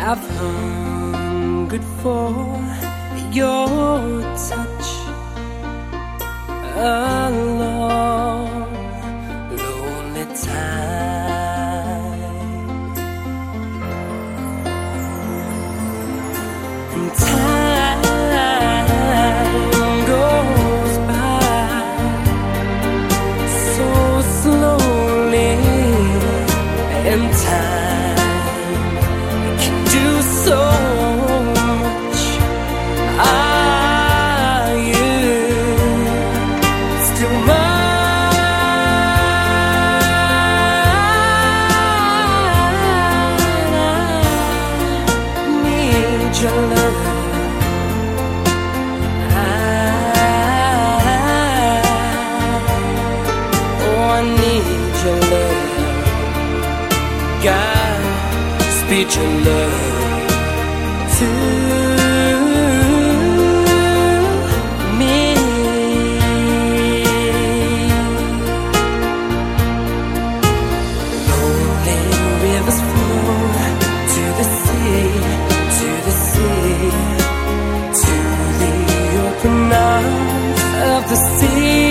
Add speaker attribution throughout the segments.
Speaker 1: I've hungered for your touch a long, lonely time. And time goes by so slowly, and time can do so much. Are you still mine? I need your love. I need your love. God, speak your love to me. Lonely rivers flow to the sea, to the sea, to the open arms of the sea.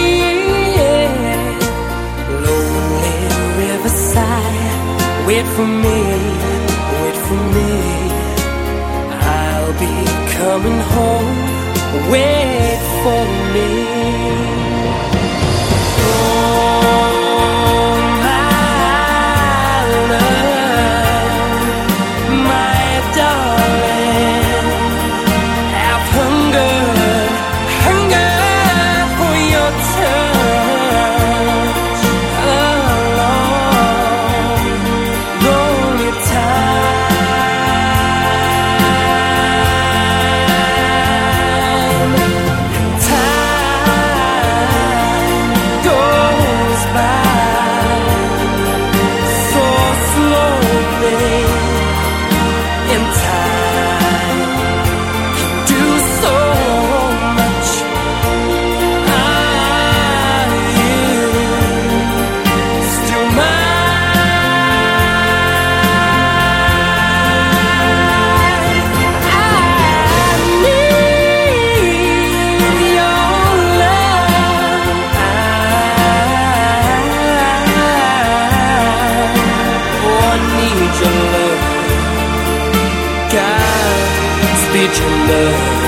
Speaker 1: Lonely riverside, wait for me, wait for me. I'll be coming home, wait for me. Oh, my love, my darling, I've hungered, hungered for your touch along lonely time. Time goes by so slowly, and time can do so much. Are you still mine? I need your love. I need your love. God, speak your love.